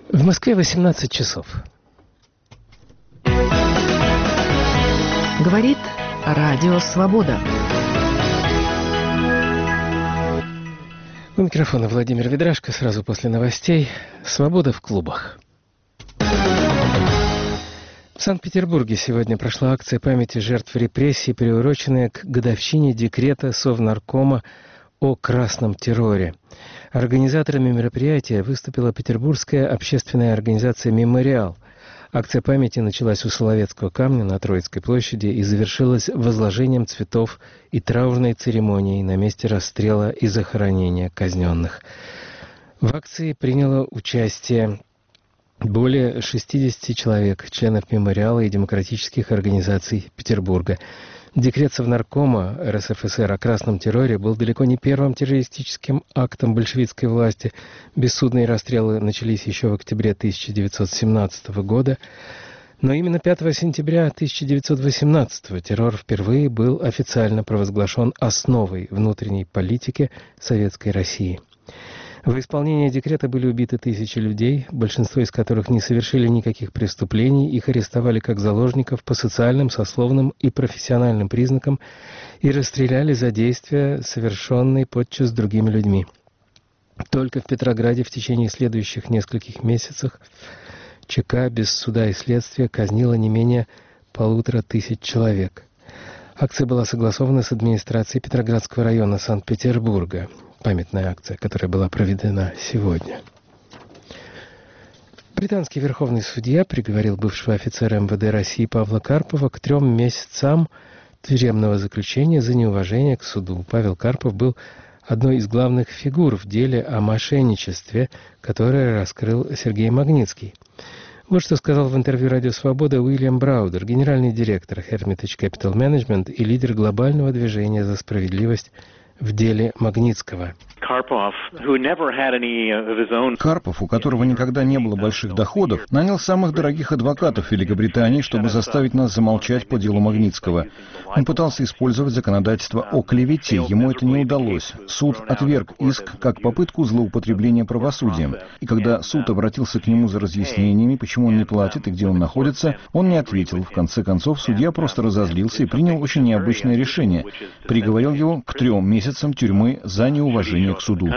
В Москве 18 часов. Говорит Радио Свобода. У микрофона Владимир Ведрашко. Сразу после новостей. Свобода в клубах. В Санкт-Петербурге сегодня прошла акция памяти жертв репрессий, приуроченная к годовщине декрета Совнаркома о красном терроре. Организаторами мероприятия выступила петербургская общественная организация «Мемориал». Акция памяти началась у Соловецкого камня на Троицкой площади и завершилась возложением цветов и траурной церемонией на месте расстрела и захоронения казненных. В акции приняло участие более 60 человек, членов «Мемориала» и демократических организаций Петербурга. Декрет Совнаркома РСФСР о красном терроре был далеко не первым террористическим актом большевистской власти. Бессудные расстрелы начались еще в октябре 1917 года. Но именно 5 сентября 1918 террор впервые был официально провозглашен основой внутренней политики Советской России. В исполнении декрета были убиты тысячи людей, большинство из которых не совершили никаких преступлений, их арестовали как заложников по социальным, сословным и профессиональным признакам и расстреляли за действия, совершенные подчас другими людьми. Только в Петрограде в течение следующих нескольких месяцев ЧК без суда и следствия казнила не менее 1500 человек. Акция была согласована с администрацией Петроградского района Санкт-Петербурга. Памятная акция, которая была проведена сегодня. Британский верховный судья приговорил бывшего офицера МВД России Павла Карпова к 3 месяцам тюремного заключения за неуважение к суду. Павел Карпов был одной из главных фигур в деле о мошенничестве, которое раскрыл Сергей Магнитский. Вот что сказал в интервью «Радио Свобода» Уильям Браудер, генеральный директор Hermitage Capital Management и лидер глобального движения за справедливость в деле Магнитского. Карпов, у которого никогда не было больших доходов, нанял самых дорогих адвокатов Великобритании, чтобы заставить нас замолчать по делу Магнитского. Он пытался использовать законодательство о клевете, ему это не удалось. Суд отверг иск как попытку злоупотребления правосудием. И когда суд обратился к нему за разъяснениями, почему он не платит и где он находится, он не ответил. В конце концов, судья просто разозлился и принял очень необычное решение. Приговорил его к 3 месяцам тюрьмы за неуважение к суду.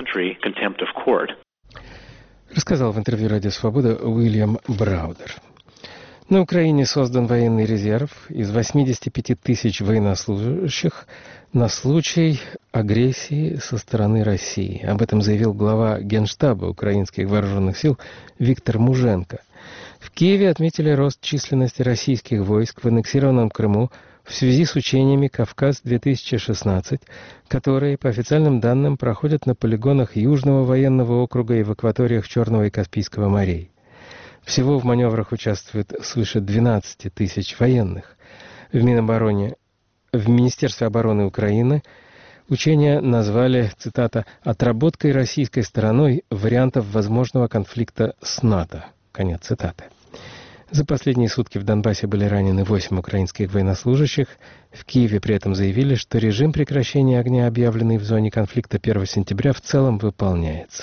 Рассказал в интервью «Радио Свобода» Уильям Браудер. На Украине создан военный резерв из 85 тысяч военнослужащих на случай агрессии со стороны России. Об этом заявил глава Генштаба украинских вооруженных сил Виктор Муженко. В Киеве отметили рост численности российских войск в аннексированном Крыму в связи с учениями «Кавказ-2016», которые, по официальным данным, проходят на полигонах Южного военного округа и в акваториях Черного и Каспийского морей. Всего в маневрах участвует свыше 12 тысяч военных. В Министерстве обороны Украины учения назвали, цитата, «отработкой российской стороной вариантов возможного конфликта с НАТО». Конец цитаты. За последние сутки в Донбассе были ранены 8 украинских военнослужащих. В Киеве при этом заявили, что режим прекращения огня, объявленный в зоне конфликта 1 сентября, в целом выполняется.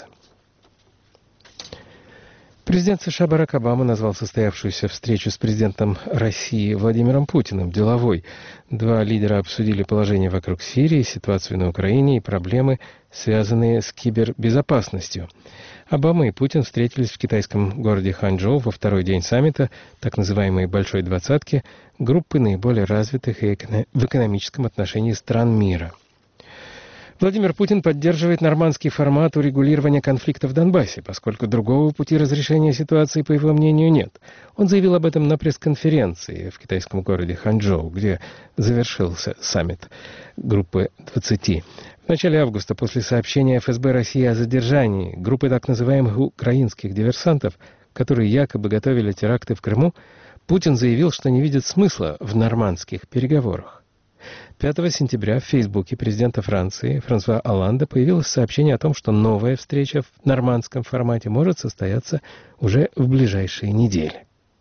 Президент США Барак Обама назвал состоявшуюся встречу с президентом России Владимиром Путиным деловой. Два лидера обсудили положение вокруг Сирии, ситуацию на Украине и проблемы, связанные с кибербезопасностью. Обама и Путин встретились в китайском городе Ханчжоу во второй день саммита, так называемой «Большой двадцатки», группы наиболее развитых и в экономическом отношении стран мира. Владимир Путин поддерживает нормандский формат урегулирования конфликта в Донбассе, поскольку другого пути разрешения ситуации, по его мнению, нет. Он заявил об этом на пресс-конференции в китайском городе Ханчжоу, где завершился саммит группы 20. В начале августа, после сообщения ФСБ России о задержании группы так называемых украинских диверсантов, которые якобы готовили теракты в Крыму, Путин заявил, что не видит смысла в нормандских переговорах. 5 сентября в Фейсбуке президента Франции Франсуа Олланда появилось сообщение о том, что новая встреча в нормандском формате может состояться уже в ближайшие недели.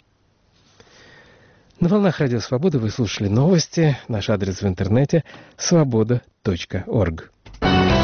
На волнах Радио Свобода вы слушали новости. Наш адрес в интернете – свобода.орг.